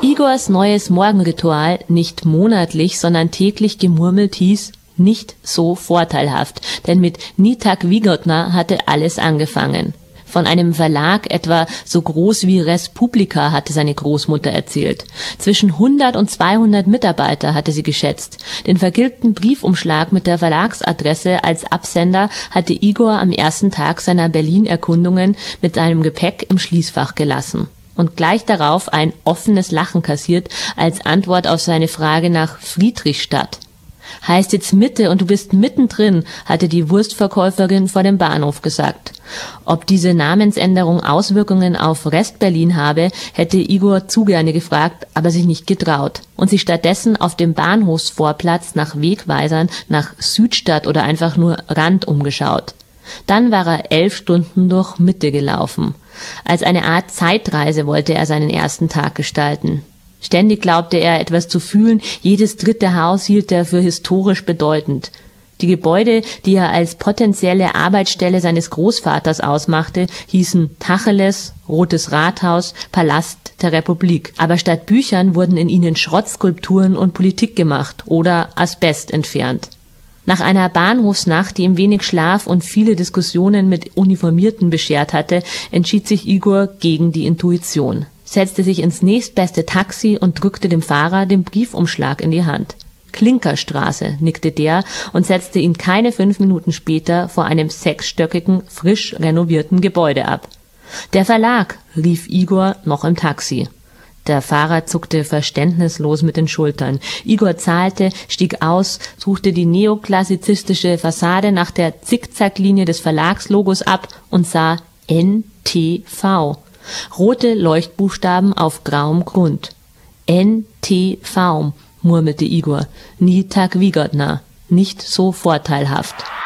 Igors neues Morgenritual, nicht monatlich, sondern täglich gemurmelt, hieß nicht so vorteilhaft, denn mit Nitak Vigotna hatte alles angefangen. Von einem Verlag etwa so groß wie Respublika hatte seine Großmutter erzählt. Zwischen 100 und 200 Mitarbeiter hatte sie geschätzt. Den vergilbten Briefumschlag mit der Verlagsadresse als Absender hatte Igor am ersten Tag seiner Berlin-Erkundungen mit seinem Gepäck im Schließfach gelassen. Und gleich darauf ein offenes Lachen kassiert als Antwort auf seine Frage nach Friedrichstadt. Heißt jetzt Mitte und du bist mittendrin, hatte die Wurstverkäuferin vor dem Bahnhof gesagt. Ob diese Namensänderung Auswirkungen auf Rest-Berlin habe, hätte Igor zu gerne gefragt, aber sich nicht getraut und sich stattdessen auf dem Bahnhofsvorplatz nach Wegweisern nach Südstadt oder einfach nur Rand umgeschaut. Dann war er 11 Stunden durch Mitte gelaufen. Als eine Art Zeitreise wollte er seinen ersten Tag gestalten. Ständig glaubte er, etwas zu fühlen, jedes dritte Haus hielt er für historisch bedeutend. Die Gebäude, die er als potenzielle Arbeitsstelle seines Großvaters ausmachte, hießen Tacheles, Rotes Rathaus, Palast der Republik. Aber statt Büchern wurden in ihnen Schrottskulpturen und Politik gemacht oder Asbest entfernt. Nach einer Bahnhofsnacht, die ihm wenig Schlaf und viele Diskussionen mit Uniformierten beschert hatte, entschied sich Igor gegen die Intuition, setzte sich ins nächstbeste Taxi und drückte dem Fahrer den Briefumschlag in die Hand. Klinkerstraße, nickte der und setzte ihn keine 5 Minuten später vor einem 6-stöckigen, frisch renovierten Gebäude ab. Der Verlag, rief Igor noch im Taxi. Der Fahrer zuckte verständnislos mit den Schultern. Igor zahlte, stieg aus, suchte die neoklassizistische Fassade nach der Zickzacklinie des Verlagslogos ab und sah NTV. Rote Leuchtbuchstaben auf grauem Grund. NTV, murmelte Igor. Nitak Vigotna. Nicht so vorteilhaft.